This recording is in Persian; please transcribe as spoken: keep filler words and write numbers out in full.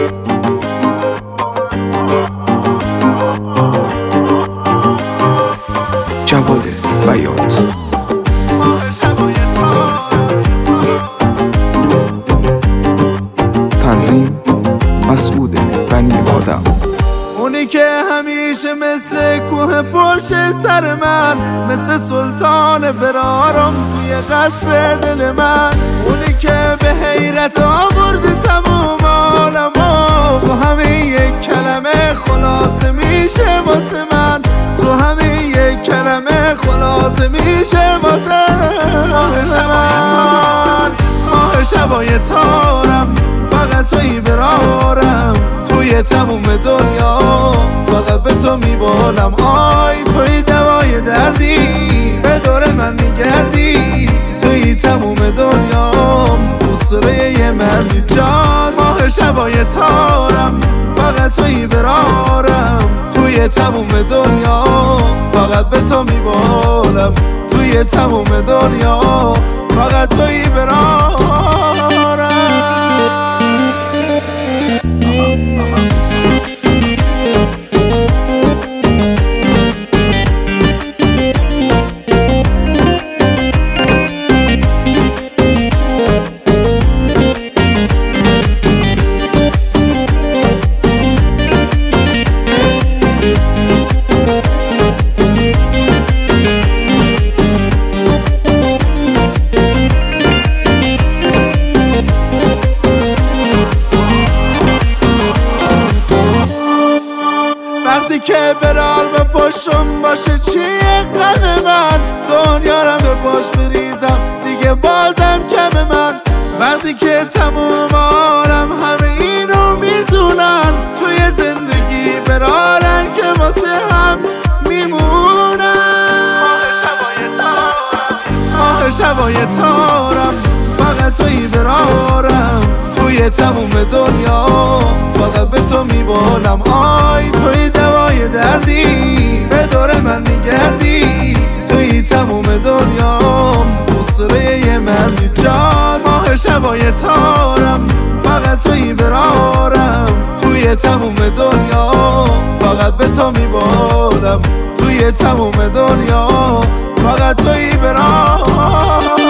جواد بیات. تنظیم مسعود بنی آدم. اونی که همیشه مثل کوه پرشه سر من، مثل سلطان برارم توی قصر دل من. اونی که به حیرت آورده تموم عالمو، تو همین یک کلمه خلاصه میشه واسه من. تو همین یک کلمه خلاصه میشه واسه من. ماه شبای تارم فقط توی برارم، توی تموم دنیا فقط به تو میبالم. آی توی دوای دردی به دور من میگردی، توی تموم دنیا حوصله یه مردی جان. ماه شبای تارم فقط توی برارم، توی تموم دنیا فقط به تو میبالم. توی تموم دنیا فقط توی برارم. وقتی که برار به پشتم باشه چیه غم من، دنیا رو به پاش بریزم دیگه بازم کم من. وقتی که تموم عالم همه اینو میدونن، توی زندگی برارن که واسه هم میمونن. ماه شبای تارم فقط توی برارم، توی تموم دنیا فقط به تو میبالم. آی توی دوای دردی به دور من میگردی، توی تموم دنیا حوصله یه مردی جان. ماه شبای تارم فقط توی برارم، توی تموم دنیا فقط به تو میبالم. توی تموم دنیا فقط توی برارم.